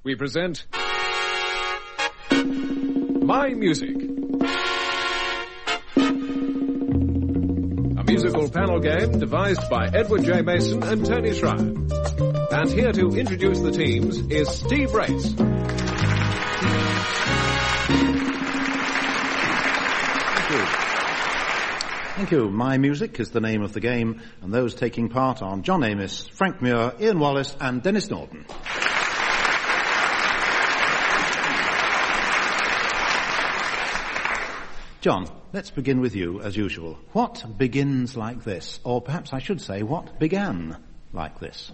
we present My Music. A musical panel game devised by Edward J. Mason and Tony Schreier. And here to introduce the teams is Steve Race. Thank you. My Music is the name of the game, and those taking part are John Amos, Frank Muir, Ian Wallace, and Dennis Norton. John, let's begin with you, as usual. What begins like this? Or perhaps I should say, what began like this?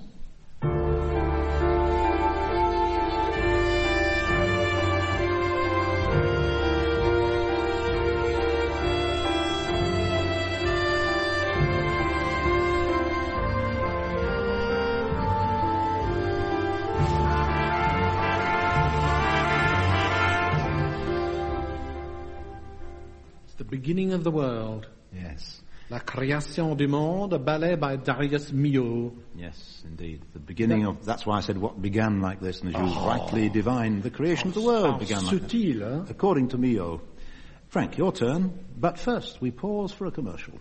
Beginning of the world. Yes. La création du monde, a ballet by Darius Milhaud. Yes, indeed. The beginning of... That's why I said what began like this, and as you rightly divined, the creation of the world began like subtil, this. Hein? According to Milhaud. Frank, your turn. But first, we pause for a commercial.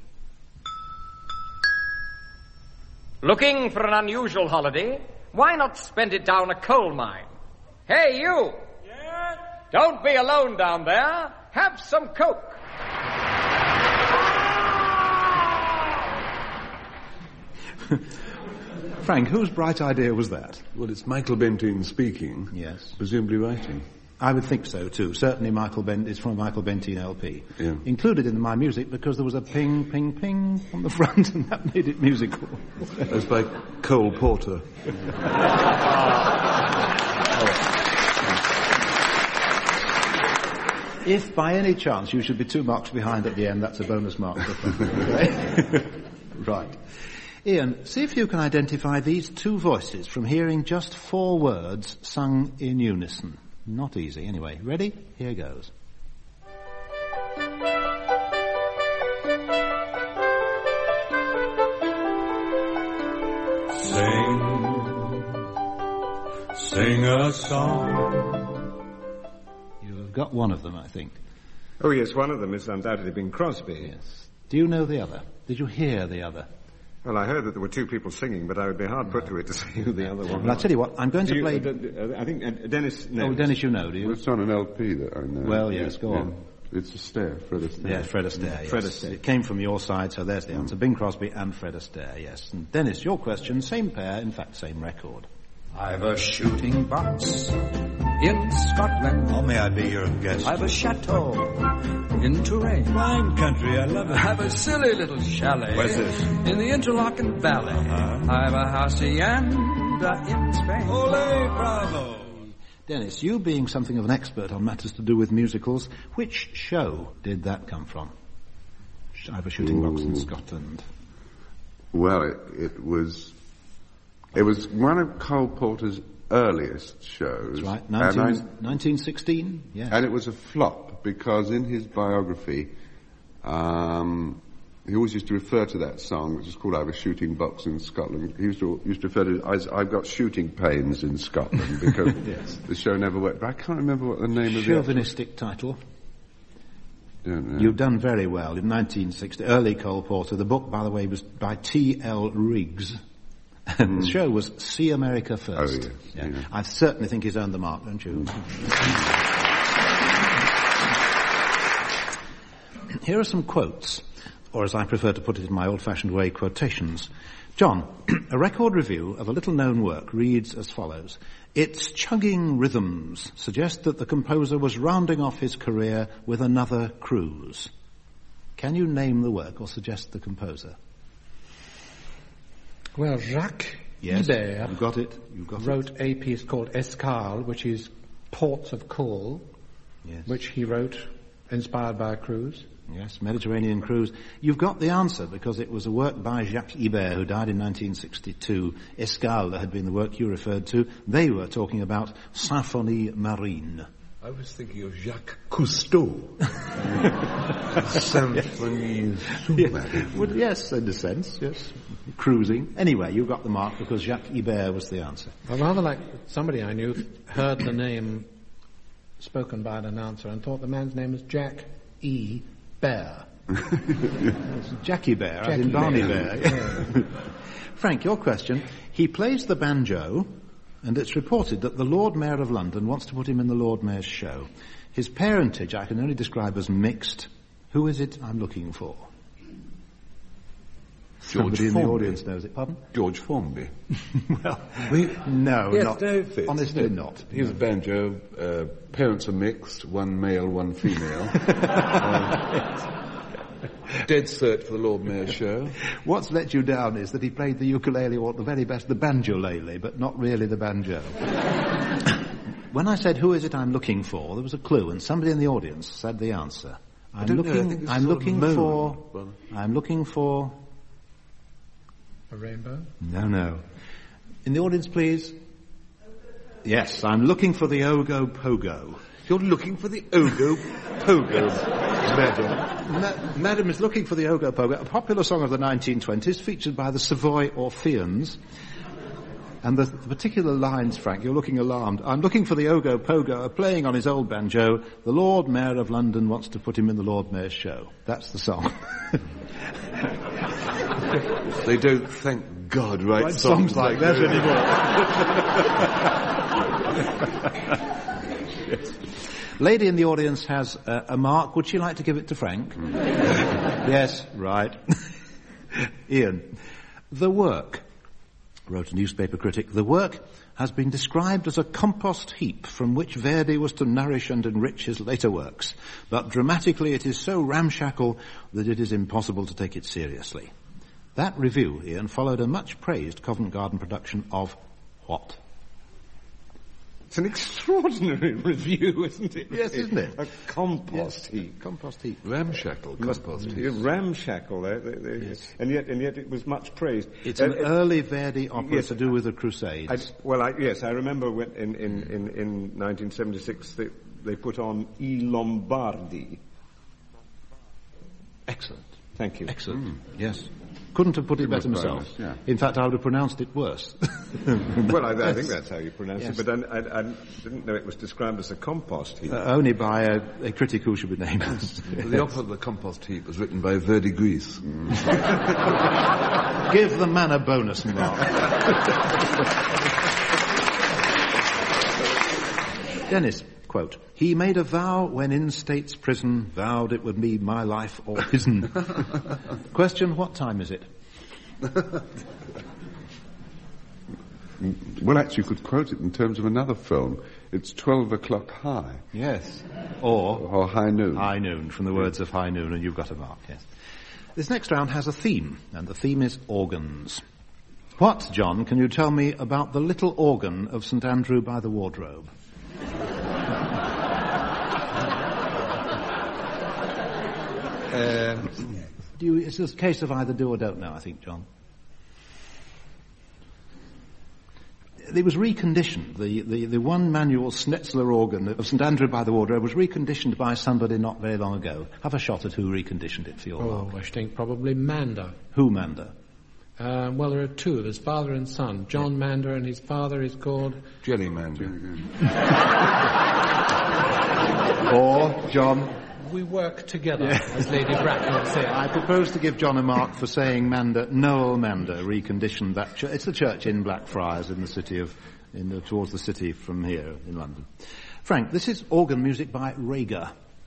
Looking for an unusual holiday? Why not spend it down a coal mine? Hey, you! Yes? Don't be alone down there. Have some Coke. Frank, whose bright idea was that? Well, it's Michael Bentine speaking. Yes. Presumably writing. I would think so, too. Certainly it's from a Michael Bentine LP. Yeah. Included in My Music because there was a ping, ping, ping on the front, and that made it musical. That's by Cole Porter. If by any chance you should be 2 marks behind at the end, that's a bonus mark. Right. Ian, see if you can identify these two voices from hearing just 4 words sung in unison. Not easy, anyway. Ready? Here goes. Sing a song. You've got one of them, I think. Oh, yes, one of them is undoubtedly Bing Crosby. Yes. Do you know the other? Did you hear the other? Well, I heard that there were 2 people singing, but I would be hard put to it to see who the other one was. Well, I'll tell you what, I'm going to play... I think Dennis knows. Oh, Dennis, you know, do you? Well, it's on an LP that I know. Well, yes, go on. It's Astaire, Fred Astaire. Yeah, Fred Astaire, yes. Fred Astaire. It came from your side, so there's the answer. Bing Crosby and Fred Astaire, yes. And Dennis, your question, same pair, in fact, same record. I've a shooting box in Scotland. Oh, may I be your guest? I've a chateau in Touraine. Fine country, I love it. I have a silly little chalet. Where's this? In the Interlaken Valley. I have a hacienda in Spain. Ole, bravo. Dennis, you being something of an expert on matters to do with musicals, which show did that come from? I have a shooting box in Scotland. Well, it was one of Cole Porter's earliest shows. That's right, 1916, yeah. And it was a flop because in his biography, he always used to refer to that song, which is called I Have a Shooting Box in Scotland. He used to refer to it as I've got shooting pains in Scotland because yes. The show never worked. But I can't remember what the name of the chauvinistic title. Don't know. You've done very well in 1960. Early Cole Porter. The book, by the way, was by T.L. Riggs. And the show was See America First. Oh, yes. Yeah. I certainly think he's earned the mark, don't you? Here are some quotes, or as I prefer to put it in my old-fashioned way, quotations. John, a record review of a little-known work reads as follows. Its chugging rhythms suggest that the composer was rounding off his career with another cruise. Can you name the work or suggest the composer? Well, Jacques Yes, Ibert you got it. wrote a piece called Escale, which is Ports of Call, Yes. which he wrote inspired by a cruise. Yes, Mediterranean Cruise. You've got the answer because it was a work by Jacques Ibert who died in 1962. Escale had been the work you referred to. They were talking about Symphonie Marine. I was thinking of Jacques Cousteau. Symphony Sous-Marine. Well, yes, in a sense, yes. Cruising. Anyway, you got the mark because Jacques Ibert was the answer. Well, rather like somebody I knew heard the name spoken by an announcer and thought the man's name was Jack E. Bear. Jackie Bear, as in Barney Bear. Yeah. Frank, your question. He plays the banjo, and it's reported that the Lord Mayor of London wants to put him in the Lord Mayor's show. His parentage I can only describe as mixed. Who is it I'm looking for? Somebody in the audience knows it. Pardon? George Formby. Well, no, yes, not. No, fits, honestly, not. He's a banjo. Parents are mixed. One male, one female. Dead cert for the Lord Mayor's show. What's let you down is that he played the ukulele, or at the very best, the banjolele, but not really the banjo. When I said, who is it I'm looking for, there was a clue, and somebody in the audience said the answer. I'm looking for... A rainbow? No. In the audience, please. Yes, I'm looking for the Ogo Pogo. You're looking for the Ogo Pogo, madam. Madam is looking for the Ogo Pogo, a popular song of the 1920s featured by the Savoy Orpheans. And the particular lines, Frank, you're looking alarmed. I'm looking for the Ogo Pogo, playing on his old banjo. The Lord Mayor of London wants to put him in the Lord Mayor's show. That's the song. They don't, thank God, write songs like that anymore. Yes. Lady in the audience has a mark. Would she like to give it to Frank? Yes, right. Ian. The work, wrote a newspaper critic, the work has been described as a compost heap from which Verdi was to nourish and enrich his later works. But dramatically it is so ramshackle that it is impossible to take it seriously. That review, Ian, followed a much-praised Covent Garden production of what? It's an extraordinary review, isn't it? Yes, isn't it? A compost heap. Compost heap. Ramshackle compost heap. Ramshackle, yes. and yet it was much praised. It's an early Verdi opera to do with the Crusades. I remember when in 1976 they put on I Lombardi. Excellent. Thank you. Excellent. Yes. Couldn't have put it better myself. Yeah. In fact, I would have pronounced it worse. Well, I think that's how you pronounce it, but I didn't know it was described as a compost heap. Only by a critic who should be named. The opera of the compost heap was written by Verdi Grease. Give the man a bonus mark. Dennis, quote, he made a vow when in state's prison, vowed it would be my life or his'n. Question, what time is it? Well, actually, you could quote it in terms of another film. It's 12 o'clock high. Yes. Or High Noon. High Noon, from the words of High Noon, and you've got a mark, yes. This next round has a theme, and the theme is organs. What, John, can you tell me about the little organ of St. Andrew by the Wardrobe? It's a case of either do or don't know, I think, John. It was reconditioned. The one manual Schnetzler organ of St. Andrew by the Wardrobe was reconditioned by somebody not very long ago. Have a shot at who reconditioned it for your mark. I think probably Mander. Who Mander? Well, there are two. There's father and son. John Mander, and his father is called... Jelly Mander. Or, John... We work together, as Lady Bracknell said. I propose to give John a mark for saying Mander, Noel Mander reconditioned that church. It's the church in Blackfriars in the city of, towards the city from here in London. Frank, this is organ music by Rager.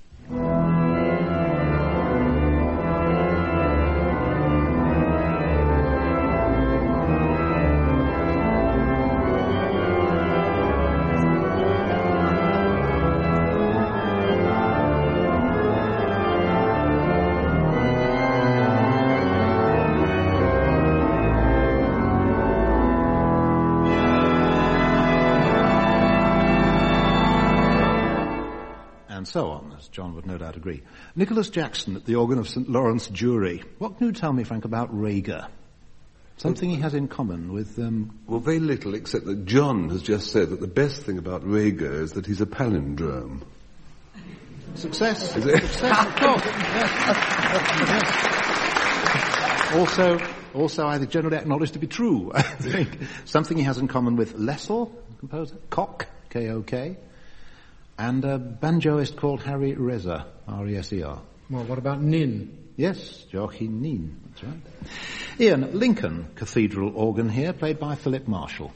So on, as John would no doubt agree. Nicholas Jackson at the organ of St. Lawrence Jury. What can you tell me, Frank, about Rager? Something he has in common with... Well, very little, except that John has just said that the best thing about Rager is that he's a palindrome. Success. Is it? Success, of course. Yes. Also, I generally acknowledge to be true, I think. Something he has in common with Lessel, the composer, Koch, K-O-K, and a banjoist called Harry Reser, R-E-S-E-R. Well, what about Nin? Yes, Joachim Nin, that's right. Ian, Lincoln Cathedral organ here, played by Philip Marshall.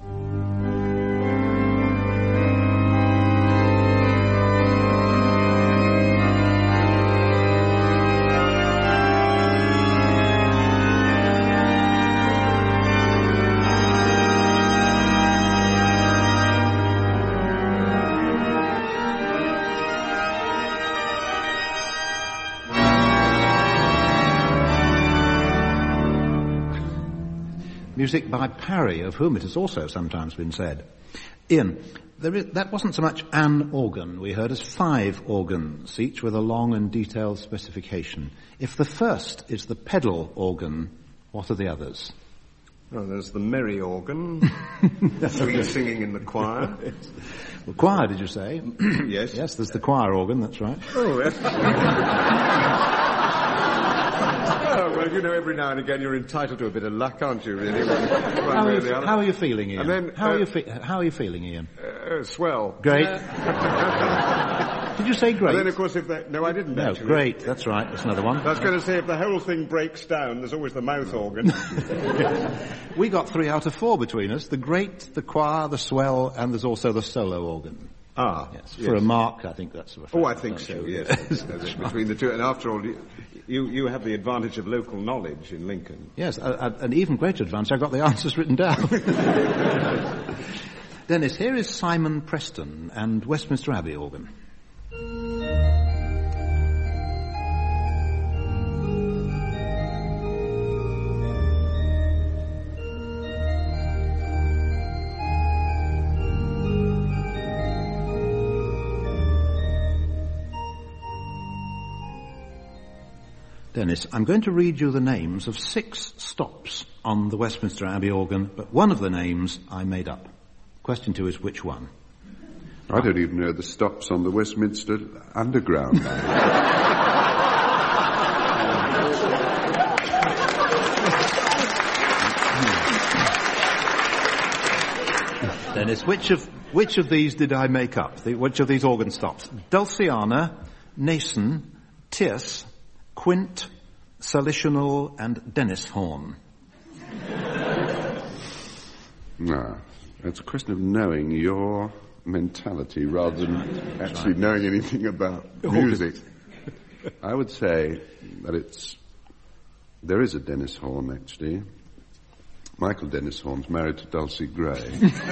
Music by Parry, of whom it has also sometimes been said. Ian, that wasn't so much an organ we heard as 5 organs, each with a long and detailed specification. If the first is the pedal organ, what are the others? Well, there's the merry organ, sweet singing in the choir. The choir, did you say? Yes. Yes, there's the choir organ, that's right. Oh, yes. Oh, well, you know, every now and again you're entitled to a bit of luck, aren't you, really? How are you feeling, Ian? And then, how are you feeling, Ian? Swell. Great. Did you say great? And then, of course, no, I didn't No, actually. great, that's right, that's another one. I was going to say, if the whole thing breaks down, there's always the mouth organ. We got 3 out of 4 between us. The great, the choir, the swell, and there's also the solo organ. Ah. Yes. For a mark, I think that's a reference. Oh, I think so, yes. Between the two. And after all, you have the advantage of local knowledge in Lincoln. Yes, an even greater advantage. I've got the answers written down. Dennis, here is Simon Preston and Westminster Abbey organ. Dennis, I'm going to read you the names of 6 stops on the Westminster Abbey organ, but one of the names I made up. Question 2 is which one? I don't even know the stops on the Westminster Underground. Dennis, which of these did I make up? Which of these organ stops? Dulciana, Nason, Tierce, Quint, Salitional, and Dennis Horn. No, it's a question of knowing your mentality rather than actually knowing anything about music. I would say that there is a Dennis Horn, actually. Michael Dennis Horn's married to Dulcie Gray.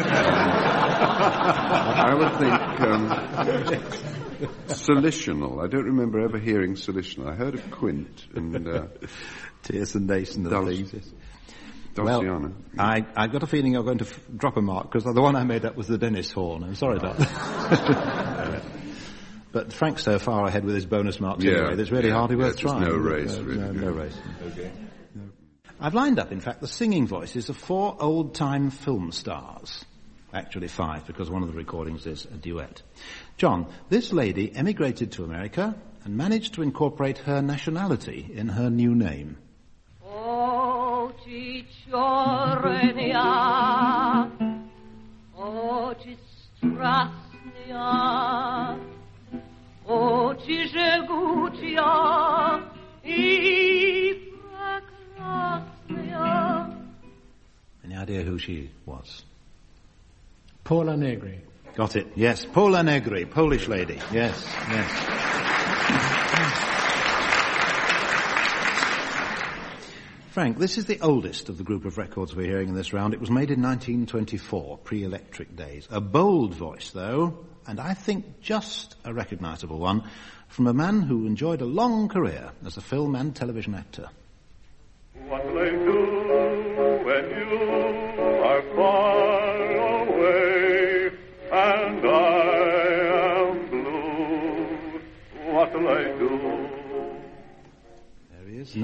I would think Salitional. I don't remember ever hearing Salitional. I heard of Quint and Tierce and Nason and things. Dulciana. Well, I got a feeling you're going to drop a mark because the one I made up was the Dennis Horn. I'm sorry about that. But Frank's so far ahead with his bonus marks anyway, that's really hardly worth trying. No race, really. No race. Okay. I've lined up, in fact, the singing voices of 4 old-time film stars. Actually 5, because one of the recordings is a duet. John, this lady emigrated to America and managed to incorporate her nationality in her new name. O Cicciornia, O Cistrasnia, O Ciżegucia I Prekrasnia. Any idea who she was? Paula Negri. Got it, yes. Paula Negri, Polish lady. Yes. Frank, this is the oldest of the group of records we're hearing in this round. It was made in 1924, pre-electric days. A bold voice, though, and I think just a recognisable one, from a man who enjoyed a long career as a film and television actor. What will I do when you are far away and I am blue? What will I do? There he is,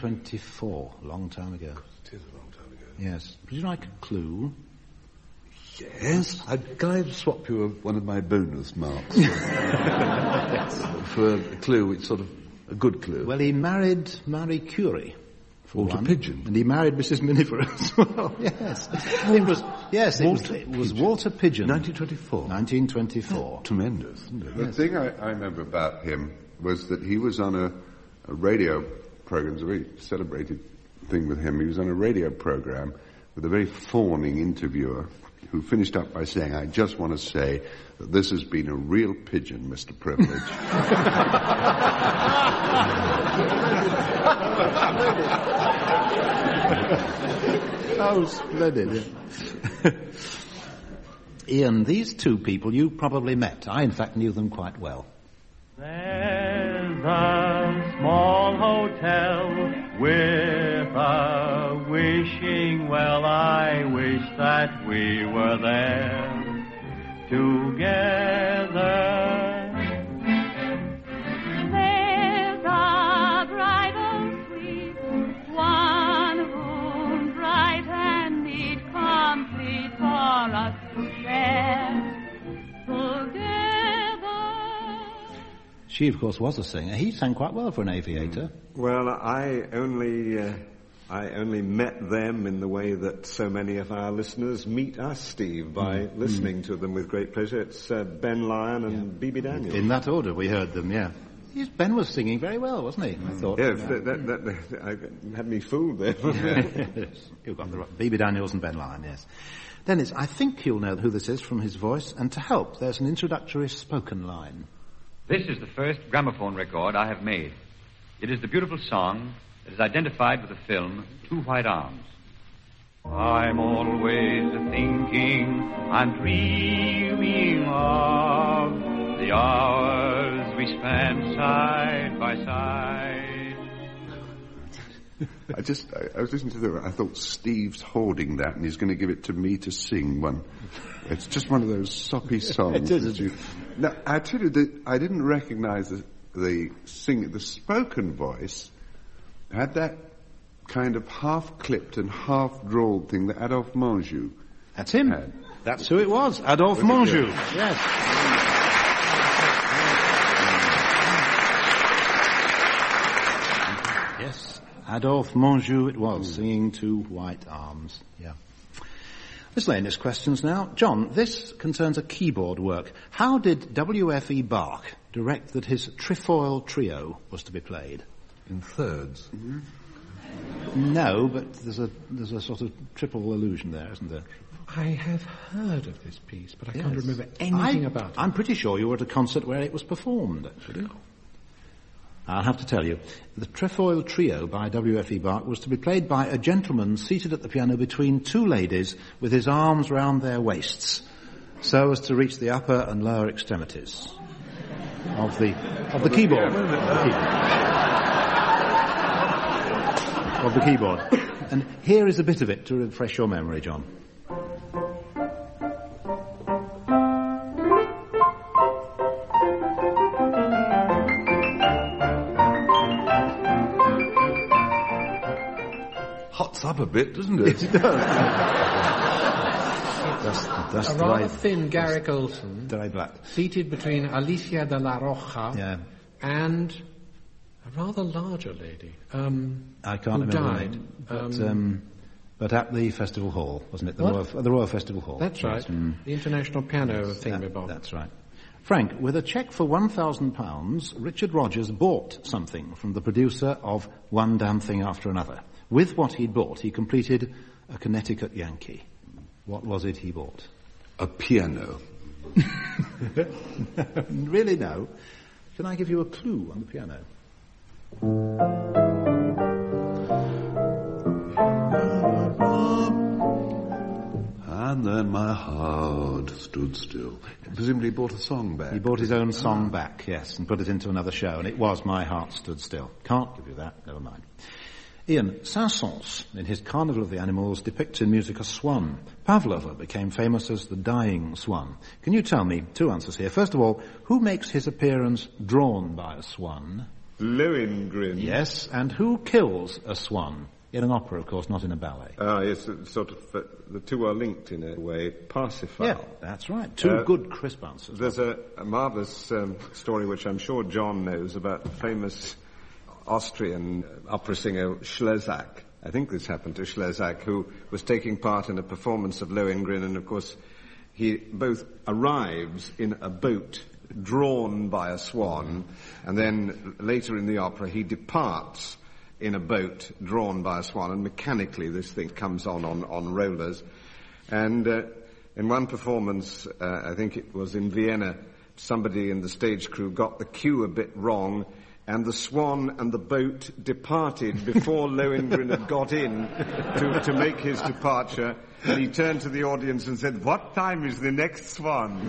1924, a long time ago. It is a long time ago. Yes. Would you like a clue? Yes? Can I swap you one of my bonus marks? For a clue, which sort of a good clue. Well, he married Marie Curie. Walter Pigeon. And he married Mrs. Miniver as well, yes. It was Walter Pigeon. 1924. Tremendous, isn't it? The thing I remember about him was that he was on a radio program. It was a very celebrated thing with him. He was on a radio program with a very fawning interviewer who finished up by saying, "I just want to say that this has been a real pigeon, Mr. Privilege." Oh, splendid. Ian, these two people you probably met. I, in fact, knew them quite well. There's a small hotel with a wishing well. I wish that we were there together. There's a bridal suite, one room bright and neat, complete for us to share together. She, of course, was a singer. He sang quite well for an aviator. Well, I only met them in the way that so many of our listeners meet us, Steve, by listening to them with great pleasure. It's Ben Lyon and BB Daniels. In that order, we heard them, yeah. Ben was singing very well, wasn't he? I thought. Yes, that had me fooled there. Yes, you've got the right. BB Daniels and Ben Lyon, yes. Dennis, I think you'll know who this is from his voice, and to help, there's an introductory spoken line. This is the first gramophone record I have made. It is the beautiful song that is identified with the film Two White Arms. I'm always thinking and dreaming of the hours we spent side by side. I was listening to that. I thought Steve's hoarding that and he's going to give it to me to sing one. It's just one of those soppy songs. It is. Now, I tell you that I didn't recognize the spoken voice had that kind of half-clipped and half-drawled thing that Adolphe Menjou. That's him. Had. That's who it was. Adolphe Menjou. Yes. Yes. Adolphe Menjou it was, singing Two White Arms. Yeah. Miscellaneous questions now. John, this concerns a keyboard work. How did W.F.E. Bach direct that his Trefoil Trio was to be played? In thirds. Mm-hmm. No, but there's a sort of triple allusion there, isn't there? I have heard of this piece, but I can't remember anything about it. I'm pretty sure you were at a concert where it was performed, actually. I'll have to tell you. The Trefoil Trio by W.F.E. Bach was to be played by a gentleman seated at the piano between two ladies with his arms round their waists, so as to reach the upper and lower extremities of the keyboard. Of the keyboard. And here is a bit of it to refresh your memory, John. Hots up a bit, doesn't it? It does. That's a rather thin Garrick Olson, very black, seated between Alicia de la Roja and a rather larger lady. I can't remember died. The name, but at the Festival Hall, wasn't it? The Royal Festival Hall. That's right. The International Piano Thingamabob. That's right. Frank, with a cheque for £1,000, Richard Rogers bought something from the producer of One Damn Thing After Another. With what he'd bought, he completed a Connecticut Yankee. What was it he bought? A piano. Really, no. Can I give you a clue on the piano? And then my heart stood still. Presumably he bought a song back. He bought his own song back, yes, and put it into another show, and it was My Heart Stood Still. Can't give you that, never mind. Ian, Saint-Saëns, in his Carnival of the Animals, depicts in music a swan. Pavlova became famous as the dying swan. Can you tell me, two answers here. First of all, who makes his appearance drawn by a swan? Lohengrin. Yes, and who kills a swan In an opera, of course, not in a ballet. Yes, sort of, the two are linked in a way. Parsifal. Yeah, that's right. Two good crisp answers. There's a marvellous story which I'm sure John knows about the famous Austrian opera singer Schlezak. I think this happened to Schlezak, who was taking part in a performance of Lohengrin, and of course he both arrives in a boat drawn by a swan, and then later in the opera he departs in a boat drawn by a swan, and mechanically this thing comes on rollers. And in one performance, I think it was in Vienna, somebody in the stage crew got the cue a bit wrong, and the swan and the boat departed before Lohengrin had got in to make his departure. And he turned to the audience and said, "What time is the next swan?"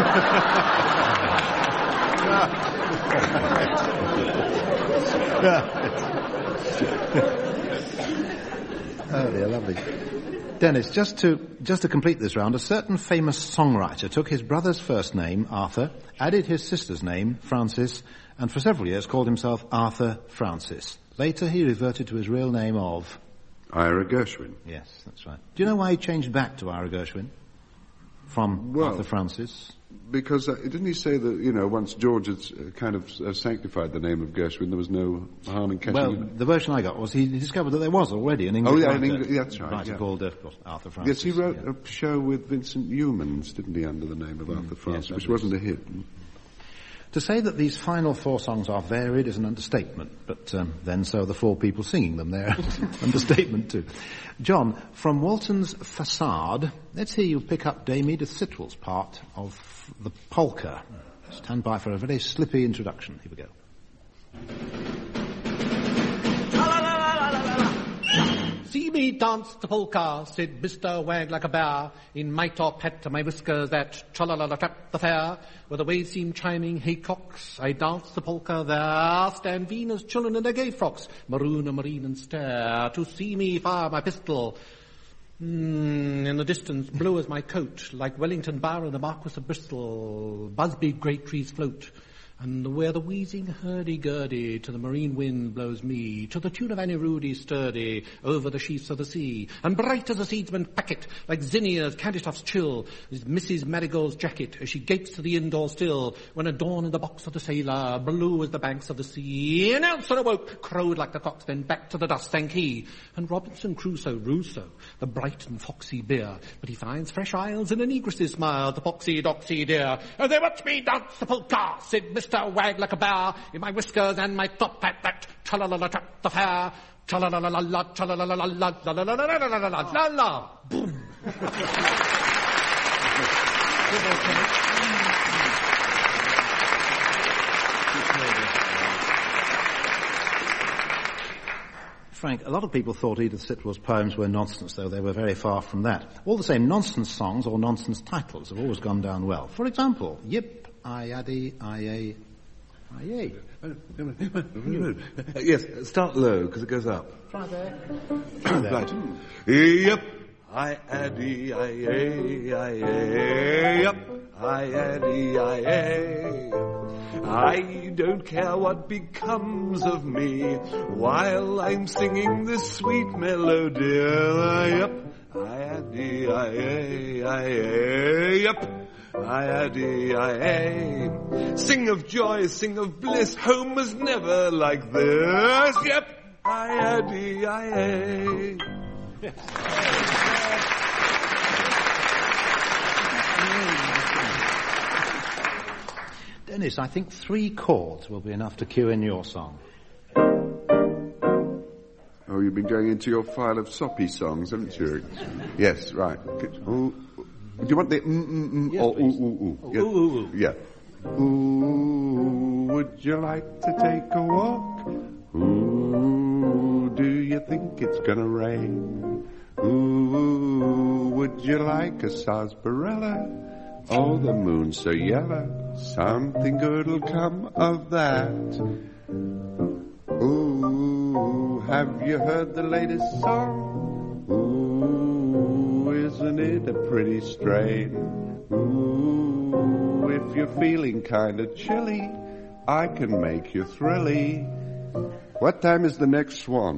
Oh dear, lovely. Dennis, just to complete this round, a certain famous songwriter took his brother's first name, Arthur, added his sister's name, Francis, and for several years called himself Arthur Francis. Later he reverted to his real name of... Ira Gershwin. Yes, that's right. Do you know why he changed back to Ira Gershwin from Arthur Francis? Because didn't he say that, once George had kind of sanctified the name of Gershwin, there was no harm in catching it? The version I got was he discovered that there was already an English writer. That's right. Called, of course, Arthur Francis. Yes, he wrote a show with Vincent Youmans, didn't he, under the name of Arthur Francis, which wasn't a hit. To say that these final four songs are varied is an understatement, but then so are the four people singing them. They're an understatement too. John, from Walton's Facade, let's hear you pick up Dame Edith Sitwell's part of the polka. Stand by for a very slippy introduction. Here we go. See me dance the polka, said Mr. Wag like a bear, in my top hat and my whiskers that tra-la-la-la-trap the fair. Where the waves seem chiming haycocks, I dance the polka there. Stand Venus children in their gay frocks, maroon and marine and stare. To see me fire my pistol, in the distance blue as my coat, like Wellington Bar and the Marquis of Bristol. Busby great trees float, and where the wheezing hurdy-gurdy to the marine wind blows me, to the tune of Annie Rudy sturdy, over the sheets of the sea. And bright as a seedsman's packet, like Zinnia's Candystuff's chill, is Mrs. Marigold's jacket, as she gapes to the indoor still, when at dawn in the box of the sailor, blue as the banks of the sea. And Elsa awoke, crowed like the cocks, then back to the dust sank he. And Robinson Crusoe, Rousseau, the bright and foxy beer, but he finds fresh isles in a negress's smile, the foxy doxy dear. And they watch me dance the polka, said Mr. Wag like a bear, in my whiskers and my top hat that tra-la-la-la-trap the fair. Tra-la-la-la-la, tra-la-la-la-la, la-la-la-la-la-la-la-la-la. Boom. Frank, a lot of people thought Edith Sitwell's poems were nonsense, though they were very far from that. All the same, nonsense songs or nonsense titles have always gone down well. For example, Yip, I-addy, I-a, I-a. Yes, start low, because it goes up. Try there. Right. Yep, I-addy, I-a, I-a, yep, I-addy, I-a. I don't care what becomes of me while I'm singing this sweet melody. Yep, I-addy, I-a, I-a, yep, I-addy, I-a. Sing of joy, sing of bliss, home was never like this. Yep, I-addy, I-a. Dennis, I think 3 chords will be enough to cue in your song. Oh, you've been going into your file of soppy songs, haven't you? Yes, right. Ooh, do you want the yes, or please. ooh? Oh, ooh. Yeah. Ooh, would you like to take a walk? Ooh, do you think it's gonna rain? Ooh, would you like a sarsaparilla? Oh, the moon's so yellow, something good'll come of that. Ooh, have you heard the latest song? Ooh, isn't it a pretty strain? Ooh, if you're feeling kinda chilly, I can make you thrilly. What time is the next swan?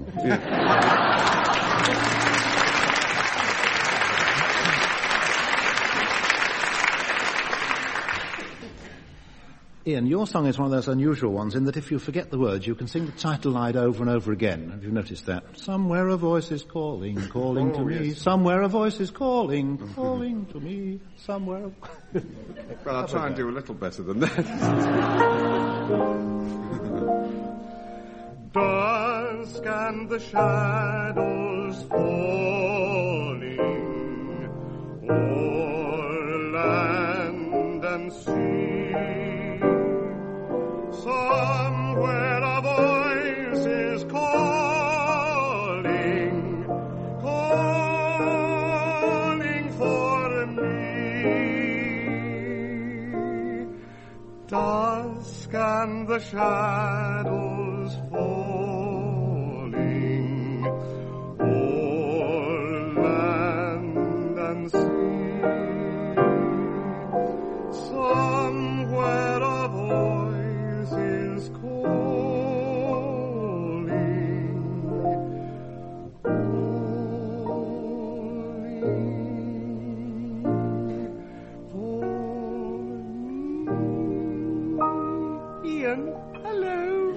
Ian, your song is one of those unusual ones in that if you forget the words, you can sing the title line over and over again. Have you noticed that? Somewhere a voice is calling, calling to me. Yes. Somewhere a voice is calling, calling to me. Somewhere. Well, I'll try and do a little better than that. Dusk and the shadows falling o'er land and sea. Somewhere a voice is calling, calling for me. Dusk and the shadows falling o'er land and sea. Somewhere a voice is calling. Ian, hello.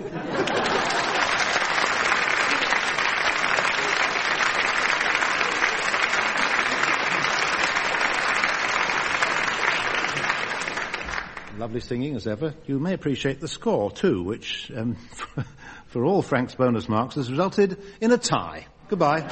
Lovely singing as ever. You may appreciate the score too, which, for all Frank's bonus marks, has resulted in a tie. Goodbye.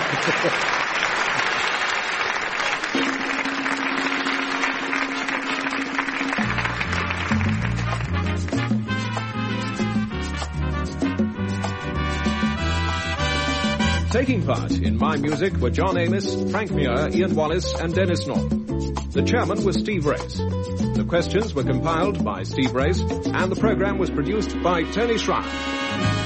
Taking part in My Music were John Amos, Frank Muir, Ian Wallace and Dennis Norton. The chairman was Steve Race. The questions were compiled by Steve Race and the program was produced by Tony Schreier.